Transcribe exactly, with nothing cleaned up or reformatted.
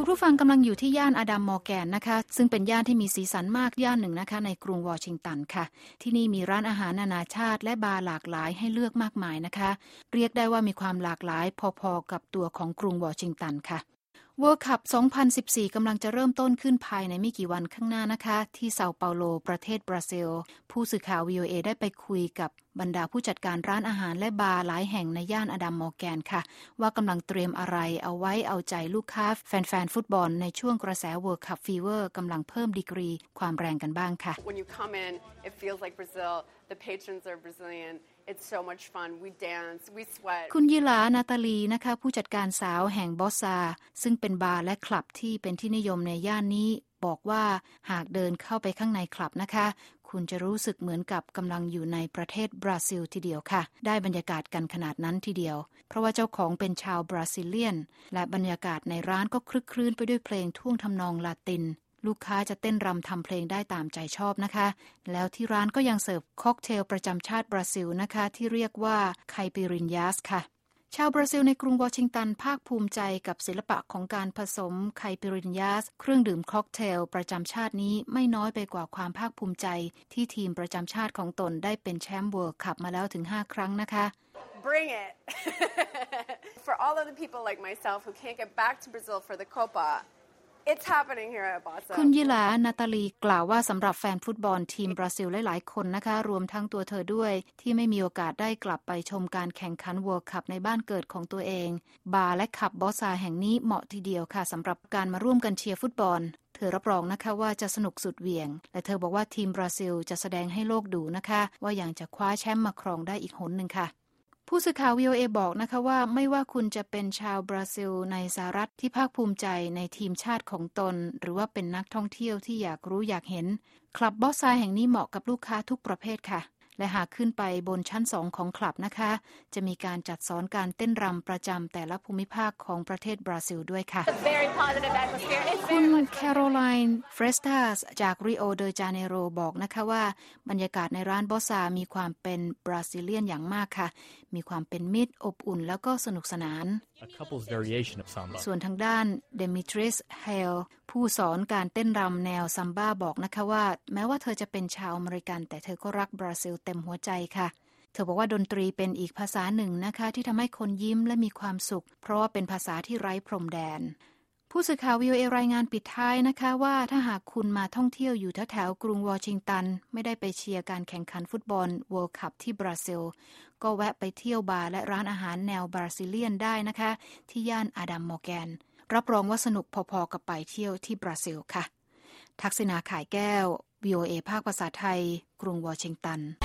คุณผู้ฟังกำลังอยู่ที่ย่านอดัมมอร์แกนนะคะซึ่งเป็นย่านที่มีสีสันมากย่านหนึ่งนะคะในกรุงวอชิงตันค่ะที่นี่มีร้านอาหารนานาชาติและบาร์หลากหลายให้เลือกมากมายนะคะเรียกได้ว่ามีความหลากหลายพอๆกับตัวของกรุงวอชิงตันค่ะWorld Cup สองพันสิบสี่กำลังจะเริ่มต้นขึ้นภายในไม่กี่วันข้างหน้านะคะที่เซาเปาโลประเทศบราซิลผู้สื่อข่าว วี โอ เอ ได้ไปคุยกับบรรดาผู้จัดการร้านอาหารและบาร์หลายแห่งในย่านอดัมมอร์แกนค่ะว่ากำลังเตรียมอะไรเอาไว้เอาใจลูกค้าแฟนๆฟุตบอลในช่วงกระแส World Cup Fever กำลังเพิ่มดีกรีความแรงกันบ้างค่ะ When you come in, it feels like Brazil. The patrons are Brazilian.It's so much fun. We dance, we sweat. คุณยิลานาตาลีนะคะผู้จัดการสาวแห่งบอสซาซึ่งเป็นบาร์และคลับที่เป็นที่นิยมในย่านนี้บอกว่าหากเดินเข้าไปข้างในคลับนะคะคุณจะรู้สึกเหมือนกับกำลังอยู่ในประเทศบราซิลทีเดียวค่ะได้บรรยากาศกันขนาดนั้นทีเดียวเพราะว่าเจ้าของเป็นชาวบราซิเลียนและบรรยากาศในร้านก็คลึกครื้นไปด้วยเพลงท่วงทำนองลาตินลูกค้าจะเต้นรำทำเพลงได้ตามใจชอบนะคะแล้วที่ร้านก็ยังเสิร์ฟค็อกเทลประจำชาติบราซิลนะคะที่เรียกว่าไคปิรินญาสค่ะชาวบราซิลในกรุงวอชิงตันภาคภูมิใจกับศิลปะของการผสมไคปิรินญาสเครื่องดื่มค็อกเทลประจำชาตินี้ไม่น้อยไปกว่าความภาคภูมิใจที่ทีมประจำชาติของตนได้เป็นแชมป์เวิลด์คัพมาแล้วถึงห้าครั้งนะคะ Bring it For all of the people like myself who can't get back to Brazil for the Copa It's happening here at Bossa คุณยิลานาตาลีกล่าวว่าสำหรับแฟนฟุตบอลทีมบราซิลหลายๆคนนะคะรวมทั้งตัวเธอด้วยที่ไม่มีโอกาสได้กลับไปชมการแข่งขัน World Cup ในบ้านเกิดของตัวเองบาร์และคับบอสซาแห่งนี้เหมาะทีเดียวค่ะสำหรับการมาร่วมกันเชียร์ฟุตบอลเธอรับรองนะคะว่าจะสนุกสุดเหวี่ยงและเธอบอกว่าทีมบราซิลจะแสดงให้โลกดูนะคะว่ายังจะคว้าแชมป์มาครองได้อีกหนหนึ่งค่ะผู้สื่อข่าว วี โอ เอ บอกนะคะว่าไม่ว่าคุณจะเป็นชาวบราซิลในสหรัฐที่ภาคภูมิใจในทีมชาติของตนหรือว่าเป็นนักท่องเที่ยวที่อยากรู้อยากเห็นคลับบอสซาแห่งนี้เหมาะกับลูกค้าทุกประเภทค่ะและหากขึ้นไปบนชั้นสองของคลับนะคะจะมีการจัดสอนการเต้นรำประจำแต่ละภูมิภาคของประเทศบราซิลด้วยค่ะคุณแคโรไลน์เฟรสตาสจากริโอเดจาเนโรบอกนะคะว่าบรรยากาศในร้านบอสซามีความเป็นบราซิเลียนอย่างมากค่ะมีความเป็นมิตรอบอุ่นแล้วก็สนุกสนานส่วนทางด้านเดมิทริสเฮลผู้สอนการเต้นรำแนวซัมบ้าบอกนะคะว่าแม้ว่าเธอจะเป็นชาวอเมริกันแต่เธอก็รักบราซิลเต็มหัวใจค่ะเธอบอกว่าดนตรีเป็นอีกภาษาหนึ่งนะคะที่ทำให้คนยิ้มและมีความสุขเพราะว่าเป็นภาษาที่ไร้พรมแดนผู้สื่อข่าว วี โอ เอ รายงานปิดท้ายนะคะว่าถ้าหากคุณมาท่องเที่ยวอยู่แถวๆกรุงวอชิงตันไม่ได้ไปเชียร์การแข่งขันฟุตบอล World Cup ที่บราซิลก็แวะไปเที่ยวบาร์และร้านอาหารแนวบราซิเลียนได้นะคะที่ย่านอดัมมอร์แกนรับรองว่าสนุกพอๆกับไปเที่ยวที่บราซิลค่ะทักษิณาข่ายแก้ว วี โอ เอ ภาคภาษาไทยกรุงวอชิงตัน